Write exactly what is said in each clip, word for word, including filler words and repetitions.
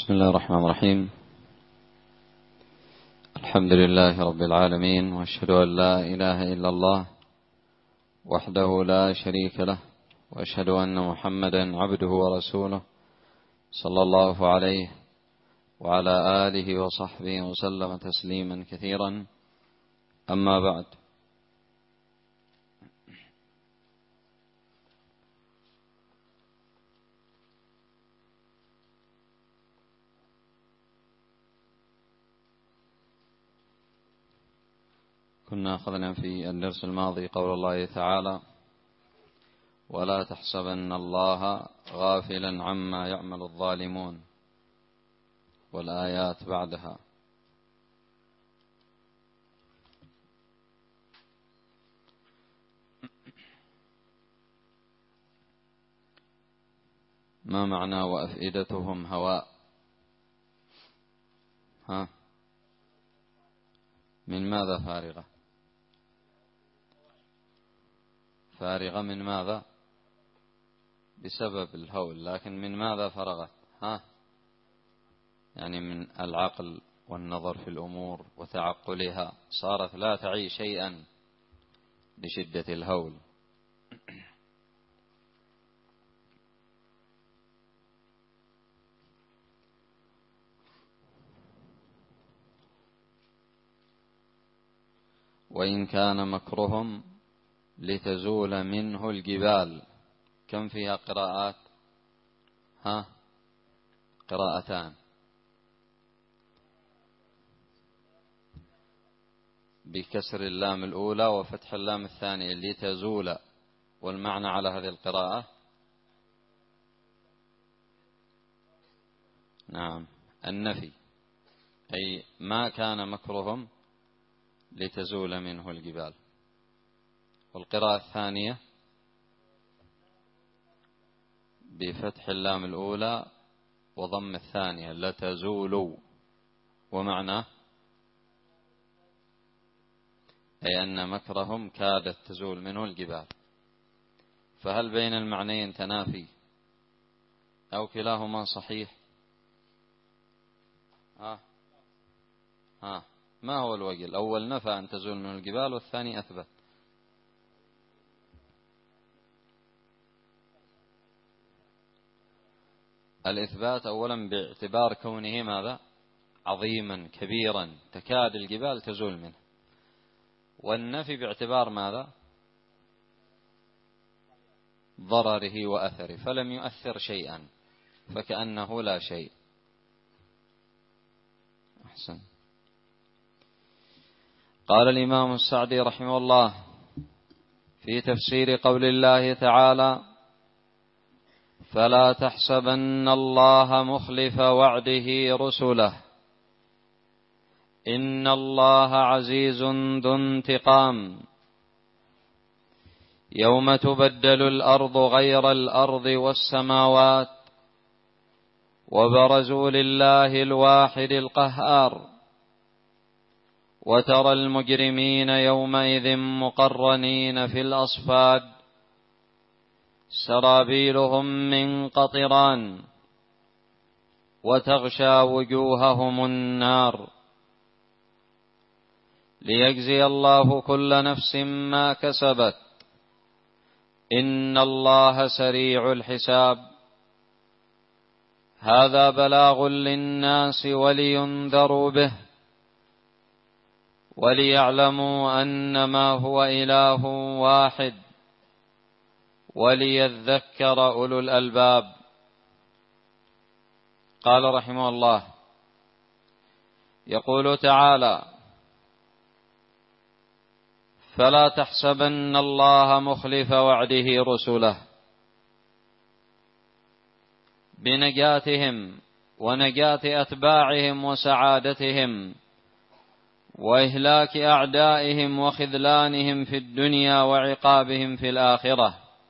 بسم الله الرحمن الرحيم. الحمد لله رب العالمين، وأشهد أن لا إله إلا الله وحده لا شريك له، وأشهد أن محمدا عبده ورسوله صلى الله عليه وعلى آله وصحبه وسلم تسليما كثيرا. أما بعد، كنا أخذنا في الدرس الماضي قول الله تعالى: ولا تحسبن الله غافلا عما يعمل الظالمون، والآيات بعدها. ما معنى وأفئدتهم هواء؟ ها؟ من ماذا فارغة؟ فارغة من ماذا؟ بسبب الهول، لكن من ماذا فرغت؟ ها؟ يعني من العقل والنظر في الأمور وتعقلها، صارت لا تعي شيئا لشدة الهول. وإن كان مكرهم لتزول منه الجبال. كم فيها قراءات؟ ها؟ قراءتان، بكسر اللام الأولى وفتح اللام الثانية، لتزول. والمعنى على هذه القراءة نعم النفي، أي ما كان مكرهم لتزول منه الجبال. والقراءة الثانية بفتح اللام الأولى وضم الثانية، لتزولوا. ومعناه أي أن مكرهم كادت تزول منه الجبال. فهل بين المعنيين تنافي أو كلاهما صحيح؟ ها؟ ها؟ ما هو الوجه؟ الأول نفى أن تزول منه الجبال، والثاني أثبت. الإثبات أولا باعتبار كونه ماذا؟ عظيما كبيرا تكاد الجبال تزول منه. والنفي باعتبار ماذا؟ ضرره وأثره، فلم يؤثر شيئا، فكأنه لا شيء. أحسن. قال الإمام السعدي رحمه الله في تفسير قول الله تعالى: فلا تحسبن الله مخلف وعده رسله، إن الله عزيز ذو انتقام، يوم تبدل الأرض غير الأرض والسماوات، وبرزوا لله الواحد القهار، وترى المجرمين يومئذ مقرنين في الأصفاد، سرابيلهم من قطران، وتغشى وجوههم النار، ليجزي الله كل نفس ما كسبت، إن الله سريع الحساب. هذا بلاغ للناس ولينذروا به، وليعلموا أنما هو إله واحد، وليذكر أولو الألباب. قال رحمه الله: يقول تعالى: فلا تحسبن الله مخلف وعده رسله، بنجاتهم ونجاة أتباعهم وسعادتهم، وإهلاك أعدائهم وخذلانهم في الدنيا وعقابهم في الآخرة،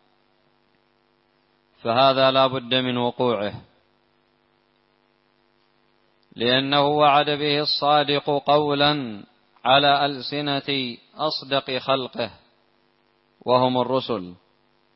فهذا لا بد من وقوعه، لأنه وعد به الصادق قولا على ألسنة أصدق خلقه وهم الرسل.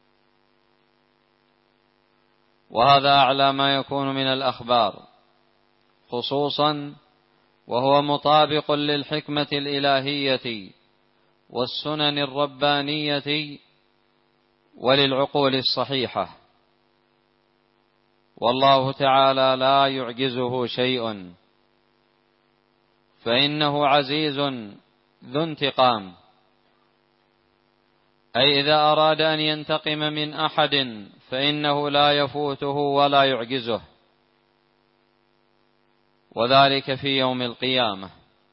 وهذا أعلى ما يكون من الأخبار، خصوصا، وهو مطابق للحكمة الإلهية والسنن الربانية وللعقول الصحيحة. والله تعالى لا يعجزه شيء، فإنه عزيز ذو انتقام، أي إذا أراد أن ينتقم من أحد فإنه لا يفوته ولا يعجزه، وذلك في يوم القيامة،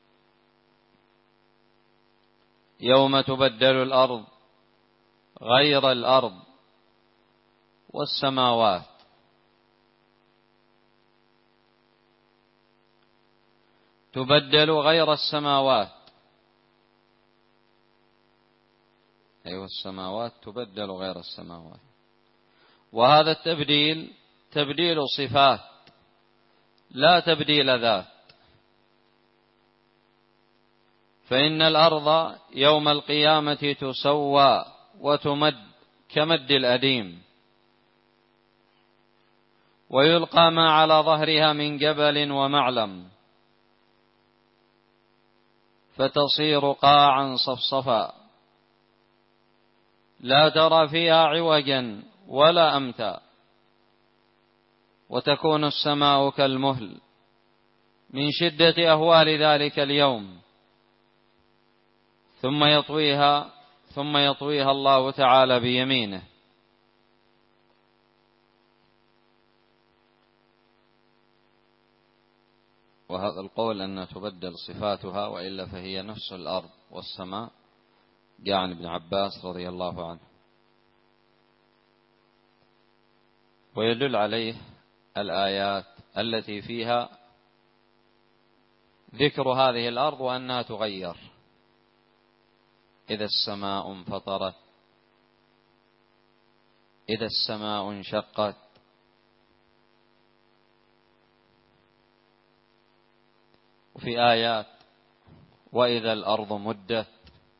يوم تبدل الأرض غير الأرض والسماوات. تبدل غير السماوات، أي أيوة السماوات تبدل غير السماوات. وهذا التبديل تبديل صفات لا تبديل ذات، فإن الأرض يوم القيامة تسوى وتمد كمد الأديم، ويلقى ما على ظهرها من جبل ومعلم، فتصير قاعا صفصفا لا ترى فيها عوجا ولا أمتا، وتكون السماء كالمهل من شدة أهوال ذلك اليوم، ثم يطويها ثم يطويها الله تعالى بيمينه. وهذا القول أن تبدل صفاتها، وإلا فهي نفس الأرض والسماء، جاء عن ابن عباس رضي الله عنه، ويدل عليه الآيات التي فيها ذكر هذه الأرض وأنها تغير، إذا السماء انفطرت، إذا السماء انشقت، وفي آيات وإذا الأرض مدت.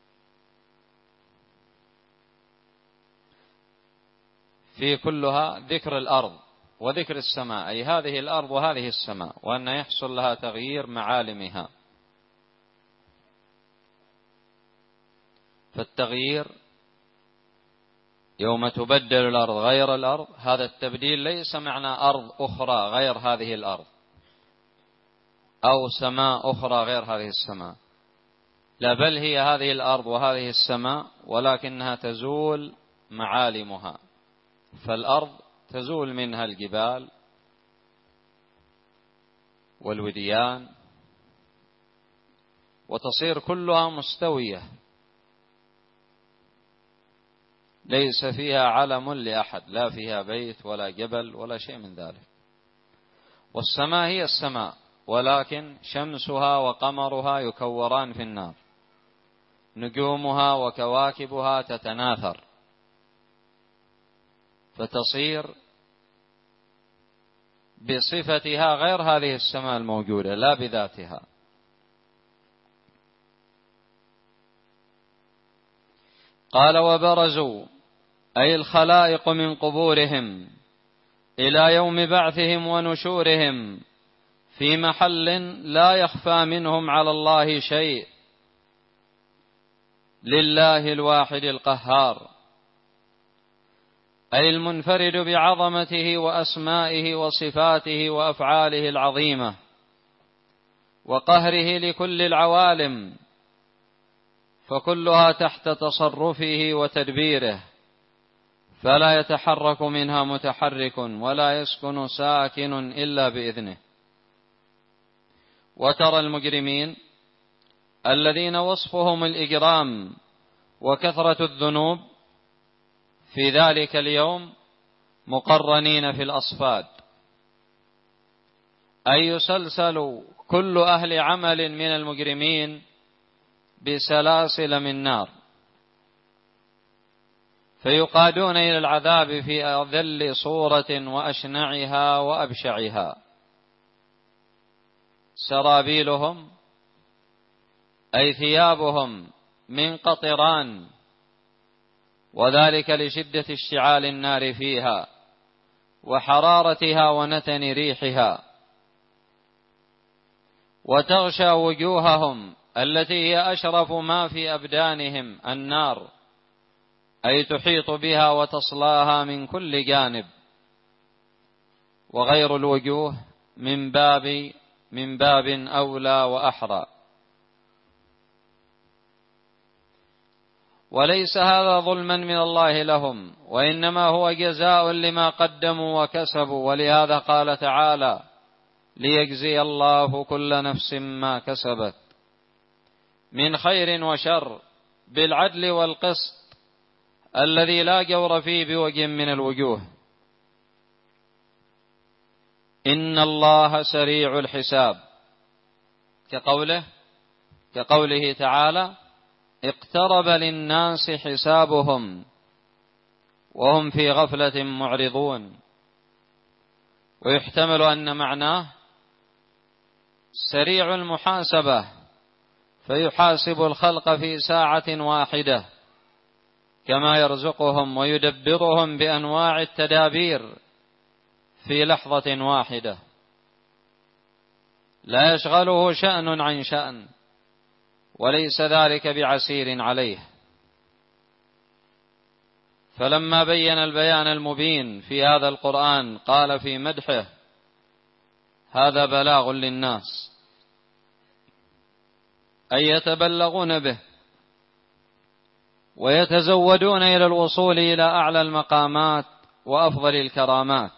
في كلها ذكر الأرض وذكر السماء، أي هذه الأرض وهذه السماء، وأن يحصل لها تغيير معالمها. فالتغيير يوم تبدل الأرض غير الأرض، هذا التبديل ليس معنى أرض أخرى غير هذه الأرض أو سماء أخرى غير هذه السماء، لا، بل هي هذه الأرض وهذه السماء، ولكنها تزول معالمها. فالأرض تزول منها الجبال والوديان، وتصير كلها مستوية ليس فيها علم لأحد، لا فيها بيت ولا جبل ولا شيء من ذلك. والسماء هي السماء، ولكن شمسها وقمرها يكوران في النار، نجومها وكواكبها تتناثر، فتصير بصفتها غير هذه السماء الموجودة، لا بذاتها. قال: وبرزوا، أي الخلائق من قبورهم إلى يوم بعثهم ونشورهم في محل لا يخفى منهم على الله شيء، لله الواحد القهار، أي المنفرد بعظمته وأسمائه وصفاته وأفعاله العظيمة وقهره لكل العوالم، فكلها تحت تصرفه وتدبيره، فلا يتحرك منها متحرك ولا يسكن ساكن إلا بإذنه. وترى المجرمين الذين وصفهم الإجرام وكثرة الذنوب في ذلك اليوم مقرنين في الأصفاد، أي يسلسل كل أهل عمل من المجرمين بسلاسل من نار، فيقادون إلى العذاب في أذل صورة وأشنعها وأبشعها. سرابيلهم أي ثيابهم من قطران، وذلك لشدة اشتعال النار فيها وحرارتها ونتن ريحها، وتغشى وجوههم التي هي أشرف ما في أبدانهم النار، أي تحيط بها وتصلاها من كل جانب. وغير الوجوه من باب من باب أولى وأحرى. وليس هذا ظلما من الله لهم، وإنما هو جزاء لما قدموا وكسبوا. ولهذا قال تعالى: ليجزي الله كل نفس ما كسبت من خير وشر بالعدل والقسط الذي لا جور فيه بوجه من الوجوه. إن الله سريع الحساب، كقوله كقوله تعالى: اقترب للناس حسابهم وهم في غفلة معرضون. ويحتمل أن معناه سريع المحاسبة، فيحاسب الخلق في ساعة واحدة، كما يرزقهم ويدبرهم بأنواع التدابير في لحظة واحدة، لا يشغله شأن عن شأن، وليس ذلك بعسير عليه. فلما بين البيان المبين في هذا القرآن قال في مدحه: هذا بلاغ للناس، أي يتبلغون به ويتزودون إلى الوصول إلى أعلى المقامات وأفضل الكرامات،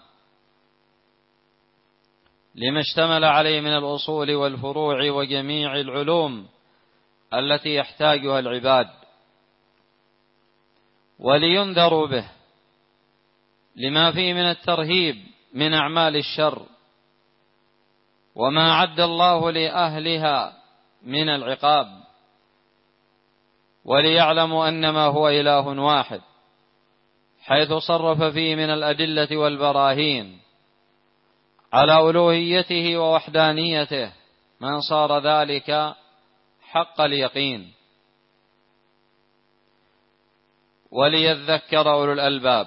لما اشتمل عليه من الأصول والفروع وجميع العلوم التي يحتاجها العباد. ولينذروا به لما فيه من الترهيب من أعمال الشر وما عد الله لأهلها من العقاب، وليعلموا أنما هو إله واحد، حيث صرف فيه من الأدلة والبراهين على ألوهيته ووحدانيته ما صار ذلك حق اليقين. وليذكر أولو الألباب،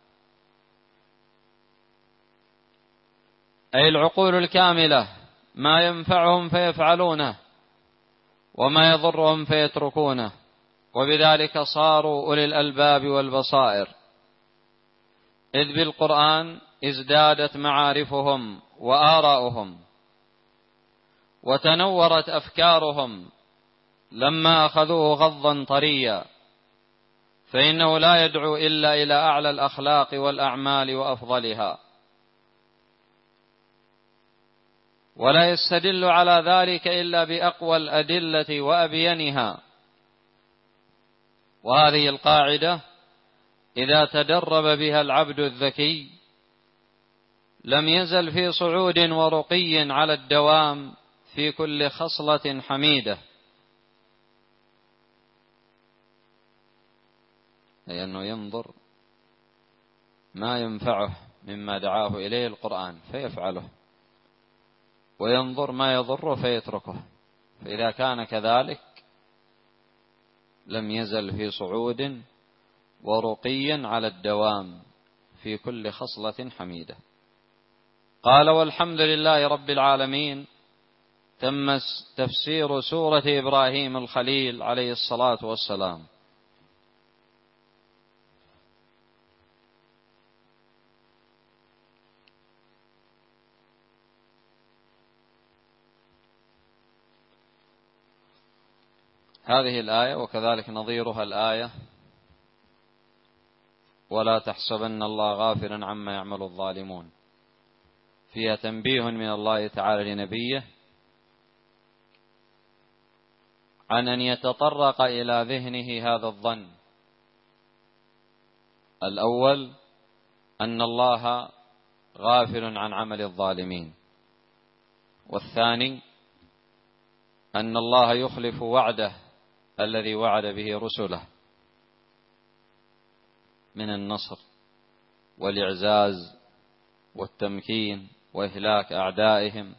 أي العقول الكاملة، ما ينفعهم فيفعلونه وما يضرهم فيتركونه، وبذلك صاروا أولي الألباب والبصائر، إذ بالقرآن ازدادت معارفهم وآراؤهم وتنورت أفكارهم لما أخذوه غضا طريا، فإنه لا يدعو إلا إلى أعلى الأخلاق والأعمال وأفضلها، ولا يستدل على ذلك إلا بأقوى الأدلة وأبينها. وهذه القاعدة إذا تدرب بها العبد الذكي لم يزل في صعود ورقي على الدوام في كل خصلة حميدة، أي أنه ينظر ما ينفعه مما دعاه إليه القرآن فيفعله، وينظر ما يضره فيتركه. فإذا كان كذلك لم يزل في صعود ورقي على الدوام في كل خصلة حميدة. قال: والحمد لله رب العالمين. تم تفسير سورة إبراهيم الخليل عليه الصلاة والسلام. هذه الآية وكذلك نظيرها الآية: ولا تحسبن الله غافلا عما يعمل الظالمون، فيها تنبيه من الله تعالى لنبيه عن أن يتطرق إلى ذهنه هذا الظن الأول، أن الله غافل عن عمل الظالمين، والثاني أن الله يخلف وعده الذي وعد به رسله من النصر والإعزاز والتمكين وإهلاك أعدائهم.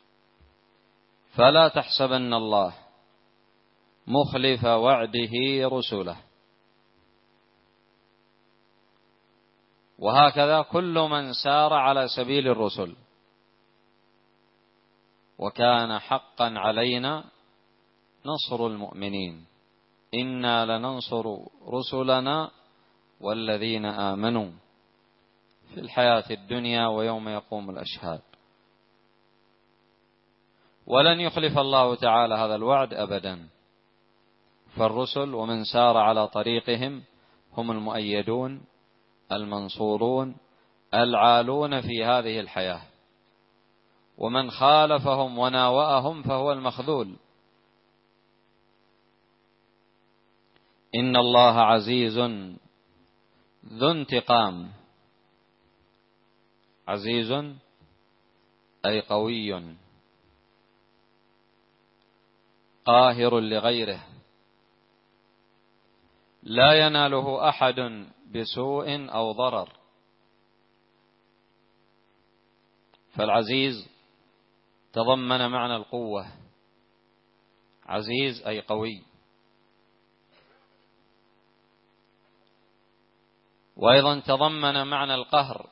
فلا تحسبن الله مخلف وعده رسله. وهكذا كل من سار على سبيل الرسل وكان حقا علينا نصر المؤمنين، إنا لننصر رسلنا والذين آمنوا في الحياة الدنيا ويوم يقوم الأشهاد. ولن يخلف الله تعالى هذا الوعد أبدا، فالرسل ومن سار على طريقهم هم المؤيدون المنصورون العالون في هذه الحياة، ومن خالفهم وناوأهم فهو المخذول. إن الله عزيز ذو انتقام، عزيز أي قوي قاهر لغيره، لا يناله أحد بسوء أو ضرر. فالعزيز تضمن معنى القوة، عزيز أي قوي. وأيضا تضمن معنى القهر،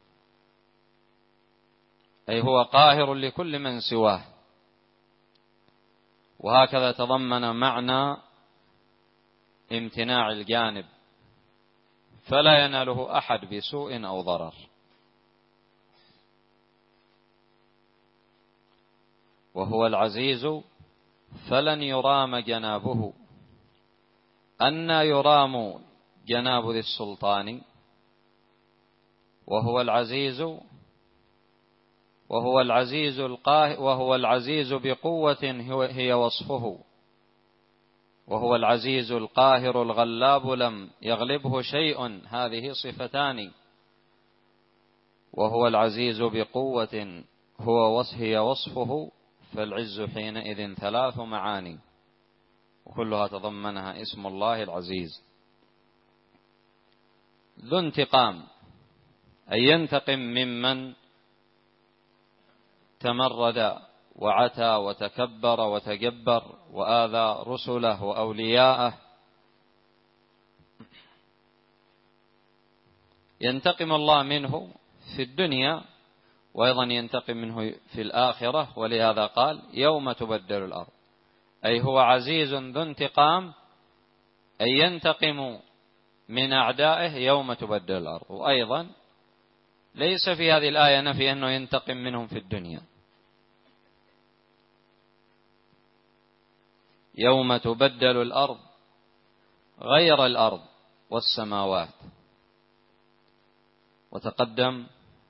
أي هو قاهر لكل من سواه. وهكذا تضمن معنى امتناع الجانب، فلا يناله أحد بسوء أو ضرر. وهو العزيز فلن يرام جنابه. أن يرام جناب ذي السلطان وهو العزيز، وهو العزيز القاهر، وهو العزيز بقوة هي وصفه، وهو العزيز القاهر الغلاب لم يغلبه شيء، هذه صفتان. وهو العزيز بقوة هو هي وصفه، فالعز حينئذ ثلاث معاني وكلها تضمنها اسم الله العزيز. ذو انتقام أي ينتقم ممن تمرد وعتى وتكبر وتجبر وآذى رسله وأولياءه. ينتقم الله منه في الدنيا، وأيضا ينتقم منه في الآخرة، ولهذا قال يوم تبدل الأرض، أي هو عزيز ذو انتقام، أي ينتقم من أعدائه يوم تبدل الأرض. وأيضا ليس في هذه الآية نفي أنه ينتقم منهم في الدنيا. يوم تبدل الأرض غير الأرض والسماوات. وتقدم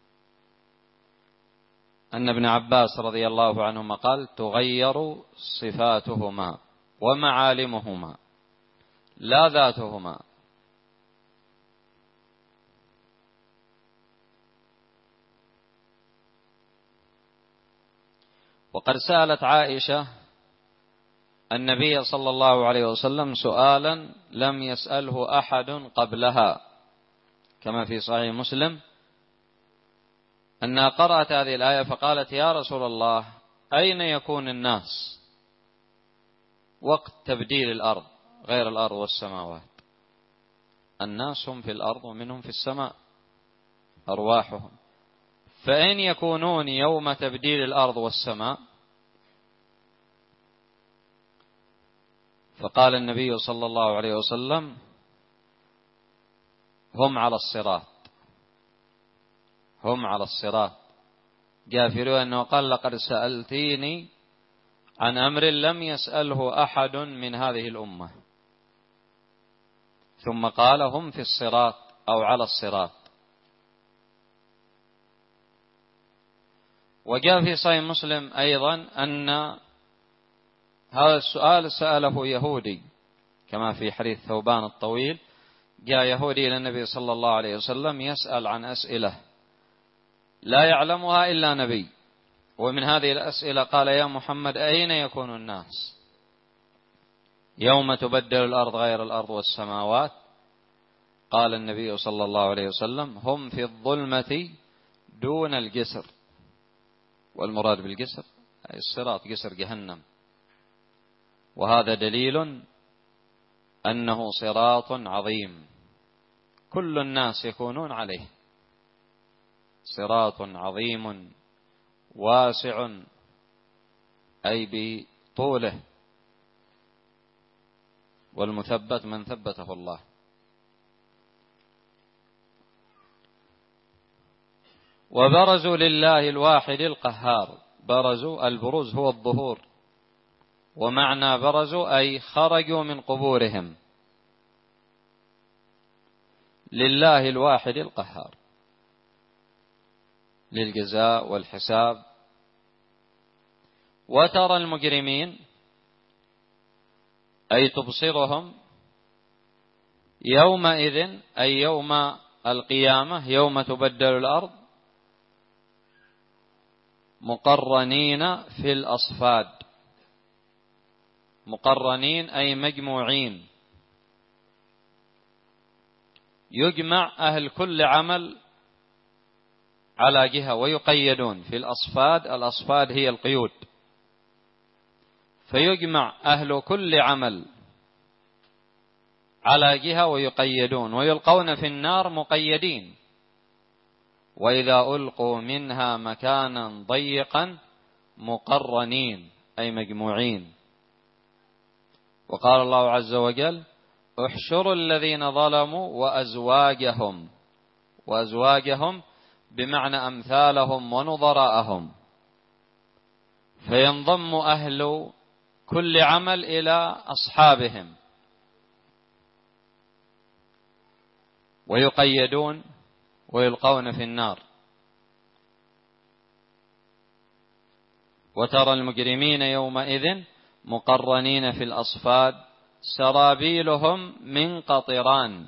أن ابن عباس رضي الله عنهما قال تغير صفاتهما ومعالمهما لا ذاتهما. وقد سألت عائشة النبي صلى الله عليه وسلم سؤالا لم يسأله أحد قبلها، كما في صحيح مسلم أنها قرأت هذه الآية فقالت يا رسول الله أين يكون الناس وقت تبديل الأرض غير الأرض والسماوات؟ الناس هم في الأرض ومنهم في السماء أرواحهم، فأين يكونون يوم تبديل الأرض والسماء؟ فقال النبي صلى الله عليه وسلم هم على الصراط، هم على الصراط. جاء في رواية أنه قال لقد سألتيني عن أمر لم يسأله أحد من هذه الأمة، ثم قال هم في الصراط أو على الصراط. وجاء في صحيح مسلم أيضا أن هذا السؤال سأله يهودي، كما في حديث ثوبان الطويل، جاء يهودي إلى النبي صلى الله عليه وسلم يسأل عن أسئلة لا يعلمها إلا نبي، ومن هذه الأسئلة قال يا محمد أين يكون الناس يوم تبدل الأرض غير الأرض والسماوات؟ قال النبي صلى الله عليه وسلم هم في الظلمة دون الجسر. والمراد بالجسر أي الصراط، جسر جهنم. وهذا دليل أنه صراط عظيم كل الناس يكونون عليه، صراط عظيم واسع أي بطوله، والمثبت من ثبته الله. وبرزوا لله الواحد القهار. برزوا، البروز هو الظهور، ومعنى برزوا أي خرجوا من قبورهم لله الواحد القهار، للجزاء والحساب. وترى المجرمين أي تبصرهم يومئذ أي يوم القيامة، يوم تبدل الأرض، مقرنين في الأصفاد. مقرنين أي مجموعين، يجمع أهل كل عمل على جهة ويقيدون في الأصفاد. الأصفاد هي القيود، فيجمع أهل كل عمل على جهة ويقيدون، ويلقون في النار مقيدين. وإذا ألقوا منها مكانا ضيقا مقرنين أي مجموعين. وقال الله عز وجل: احشروا الذين ظلموا وأزواجهم. وأزواجهم بمعنى أمثالهم ونظراءهم، فينضم أهل كل عمل إلى أصحابهم ويقيدون ويلقون في النار. وترى المجرمين يومئذ مقرنين في الأصفاد سرابيلهم من قطران.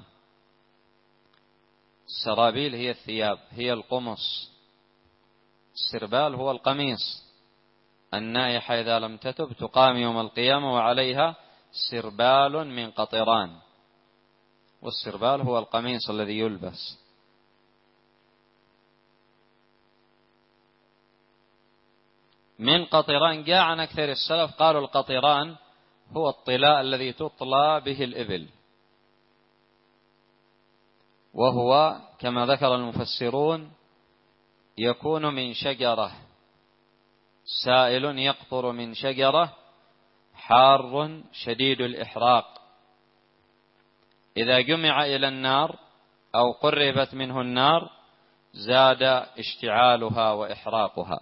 السرابيل هي الثياب، هي القمص. السربال هو القميص. النائحة إذا لم تتب تقام يوم القيامة وعليها سربال من قطران، والسربال هو القميص الذي يلبس. من قطران جاء عن أكثر السلف قالوا القطران هو الطلاء الذي تطلى به الإبل، وهو كما ذكر المفسرون يكون من شجرة، سائل يقطر من شجرة حار شديد الإحراق، إذا جمع إلى النار أو قربت منه النار زاد اشتعالها وإحراقها.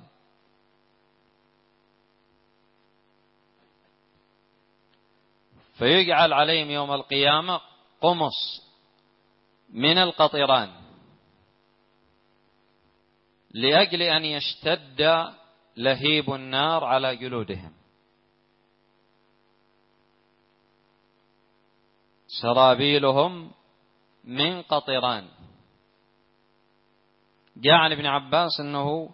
فيجعل عليهم يوم القيامة قمص من القطران لأجل أن يشتد لهيب النار على جلودهم. سرابيلهم من قطران. جاء عن ابن عباس أنه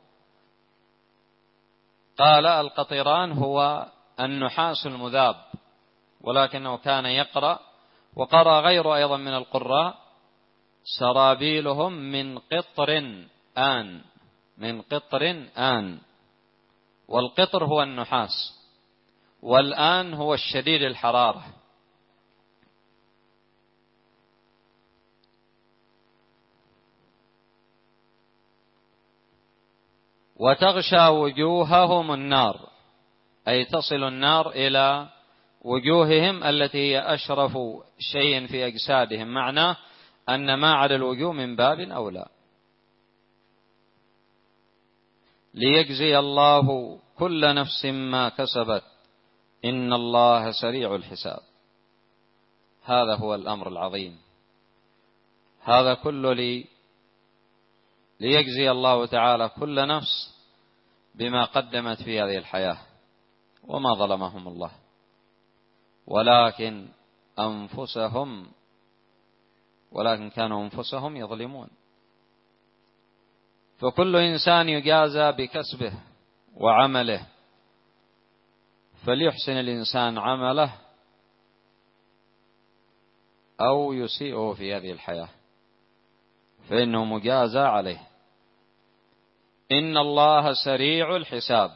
قال القطران هو النحاس المذاب، ولكنه كان يقرأ، وقرأ غيره أيضا من القراء: سرابيلهم من قطر آن. من قطر آن. والقطر هو النحاس، والآن هو الشديد الحرارة. وتغشى وجوههم النار، أي تصل النار إلى وجوههم التي هي أشرف شيء في أجسادهم، معناه أن ما على الوجوه من باب أولى. ليجزي الله كل نفس ما كسبت إن الله سريع الحساب. هذا هو الأمر العظيم. هذا كله لي ليجزي الله تعالى كل نفس بما قدمت في هذه الحياة، وما ظلمهم الله ولكن أنفسهم ولكن كانوا أنفسهم يظلمون. فكل إنسان يجازى بكسبه وعمله، فليحسن الإنسان عمله أو يسيئه في هذه الحياة، فإنه مجازى عليه. إن الله سريع الحساب.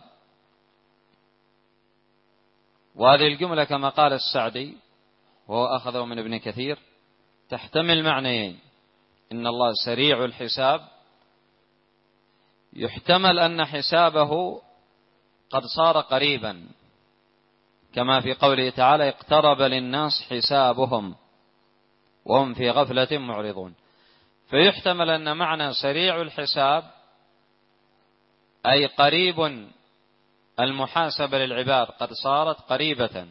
وهذه الجملة كما قال السعدي وهو أخذه من ابن كثير تحتمل معنيين: إن الله سريع الحساب، يحتمل أن حسابه قد صار قريبا، كما في قوله تعالى اقترب للناس حسابهم وهم في غفلة معرضون. فيحتمل أن معنى سريع الحساب أي قريب، المحاسبة للعباد قد صارت قريبة،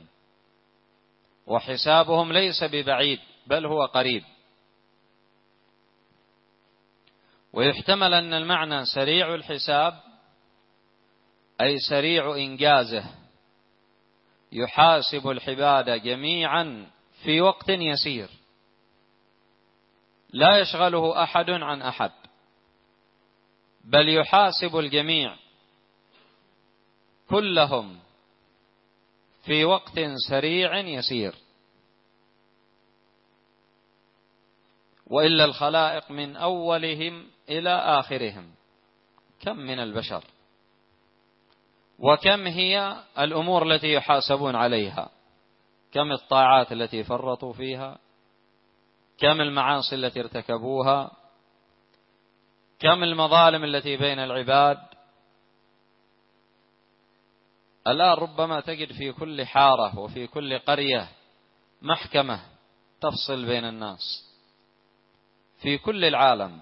وحسابهم ليس ببعيد بل هو قريب. ويحتمل أن المعنى سريع الحساب أي سريع إنجازه، يحاسب العباد جميعا في وقت يسير، لا يشغله أحد عن أحد، بل يحاسب الجميع كلهم في وقت سريع يسير. وإلا الخلائق من أولهم إلى آخرهم كم من البشر، وكم هي الأمور التي يحاسبون عليها، كم الطاعات التي فرطوا فيها، كم المعاصي التي ارتكبوها، كم المظالم التي بين العباد. الآن ربما تجد في كل حارة وفي كل قرية محكمة تفصل بين الناس في كل العالم،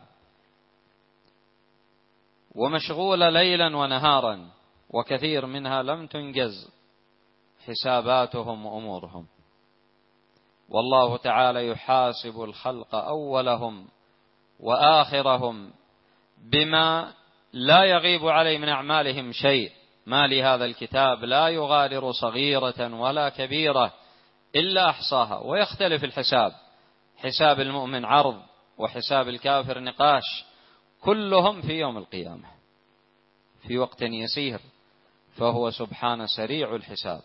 ومشغولة ليلا ونهارا، وكثير منها لم تنجز حساباتهم وأمورهم. والله تعالى يحاسب الخلق أولهم وآخرهم بما لا يغيب عليه من أعمالهم شيء. ما لهذا الكتاب لا يغادر صغيرة ولا كبيرة إلا أحصاها. ويختلف الحساب، حساب المؤمن عرض وحساب الكافر نقاش، كلهم في يوم القيامة في وقت يسير، فهو سبحانه سريع الحساب،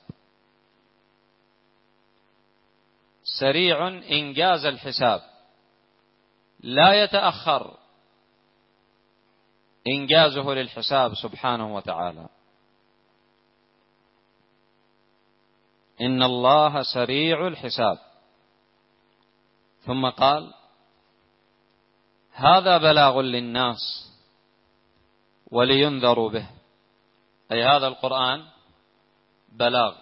سريع إنجاز الحساب، لا يتأخر إنجازه للحساب سبحانه وتعالى. إن الله سريع الحساب. ثم قال هذا بلاغ للناس ولينذروا به، أي هذا القرآن بلاغ،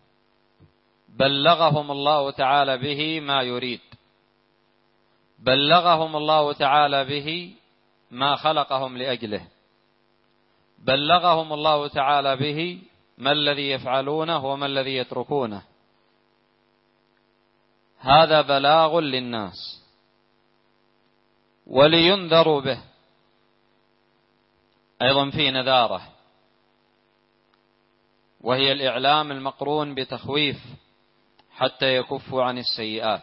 بلغهم الله تعالى به ما يريد، بلغهم الله تعالى به ما خلقهم لأجله، بلغهم الله تعالى به ما الذي يفعلونه وما الذي يتركونه. هذا بلاغ للناس ولينذروا به، أيضا في نذارة، وهي الإعلام المقرون بتخويف حتى يكفوا عن السيئات.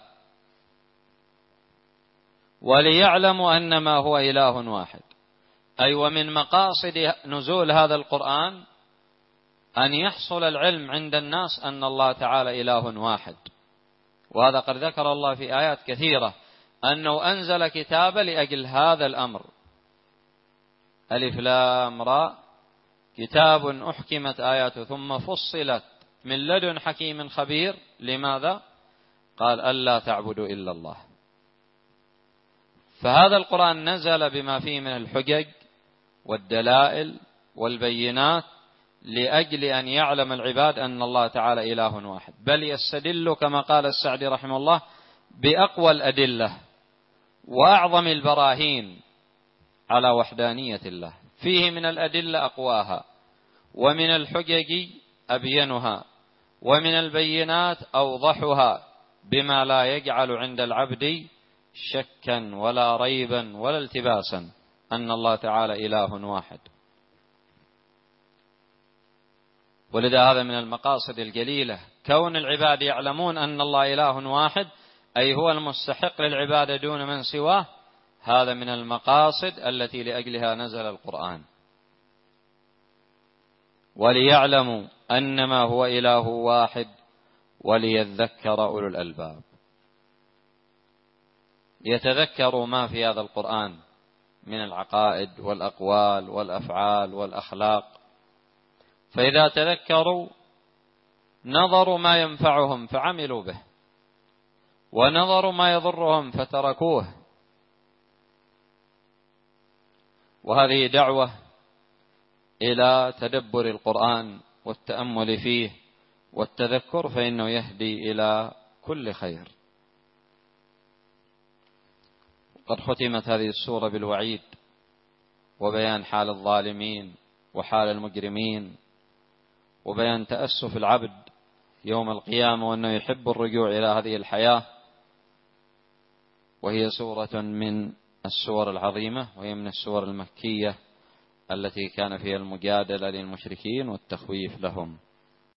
وليعلموا أنما هو إله واحد، أي ومن مقاصد نزول هذا القرآن أن يحصل العلم عند الناس أن الله تعالى إله واحد. وهذا قد ذكر الله في آيات كثيرة أنه أنزل كتابا لأجل هذا الأمر. ألف لام را كتاب أحكمت آياته ثم فصلت من لدن حكيم خبير. لماذا؟ قال ألا تعبدوا إلا الله. فهذا القرآن نزل بما فيه من الحجج والدلائل والبينات لأجل أن يعلم العباد أن الله تعالى إله واحد، بل يستدل كما قال السعدي رحمه الله بأقوى الأدلة وأعظم البراهين على وحدانية الله. فيه من الأدلة أقواها، ومن الحجج أبينها، ومن البينات أوضحها، بما لا يجعل عند العبد شكا ولا ريبا ولا التباسا أن الله تعالى إله واحد. ولذا هذا من المقاصد الجليلة، كون العباد يعلمون أن الله إله واحد، أي هو المستحق للعبادة دون من سواه. هذا من المقاصد التي لأجلها نزل القرآن. وليعلموا أنما هو إله واحد وليذكر أولو الألباب، يتذكروا ما في هذا القرآن من العقائد والأقوال والأفعال والأخلاق. فإذا تذكروا نظروا ما ينفعهم فعملوا به، ونظروا ما يضرهم فتركوه. وهذه دعوة إلى تدبر القرآن والتأمل فيه والتذكر فإنه يهدي إلى كل خير. قد ختمت هذه السورة بالوعيد وبيان حال الظالمين وحال المجرمين وبيان تأسف العبد يوم القيامة وأنه يحب الرجوع إلى هذه الحياة. وهي سورة من السور العظيمة، وهي من السور المكية التي كان فيها المجادلة للمشركين والتخويف لهم.